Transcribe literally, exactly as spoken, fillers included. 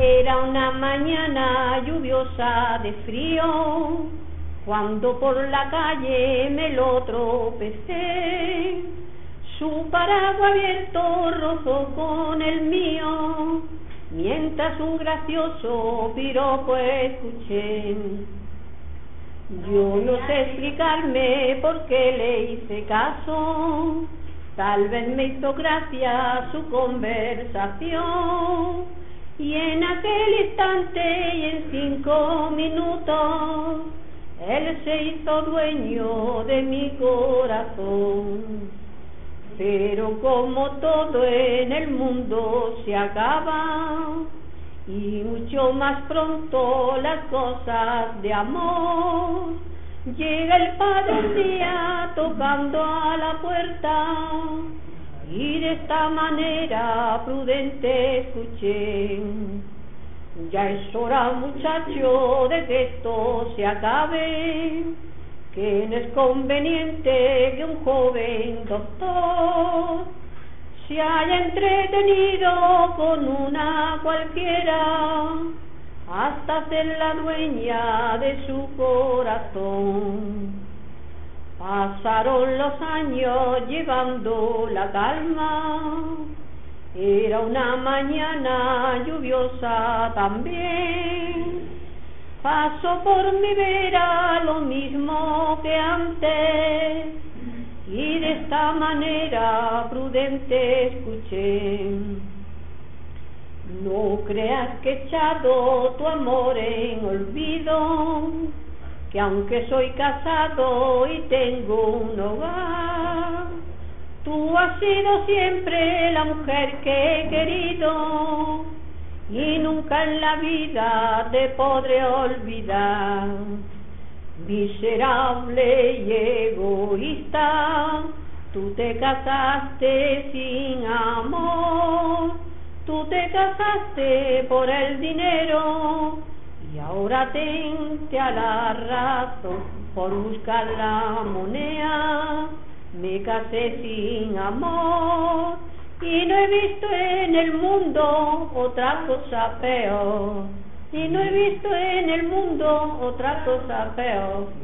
Era una mañana lluviosa de frío, cuando por la calle me lo tropecé. Su paraguas abierto rozó con el mío, mientras un gracioso piropo escuché. Yo no sé explicarme por qué le hice caso, tal vez me hizo gracia su conversación, y en aquel instante y en cinco minutos él se hizo dueño de mi corazón. Pero como todo en el mundo se acaba, y mucho más pronto las cosas de amor, llega el padre un día tocando a la puerta, y de esta manera prudente escuché: ya es hora, muchacho, de que esto se acabe, que no es conveniente que un joven doctor se haya entretenido con una cualquiera hasta ser la dueña de su corazón. Pasaron los años llevando la calma, era una mañana lluviosa también. Pasó por mi vera lo mismo que antes, y de esta manera prudente escuché: no creas que he echado tu amor en olvido, que aunque soy casado y tengo un hogar, tú has sido siempre la mujer que he querido, y nunca en la vida te podré olvidar. Miserable y egoísta, tú te casaste sin amor, tú te casaste por el dinero, y ahora tente a la razón por buscar la moneda. Me casé sin amor, y no he visto en el mundo otra cosa peor, y no he visto en el mundo otra cosa peor.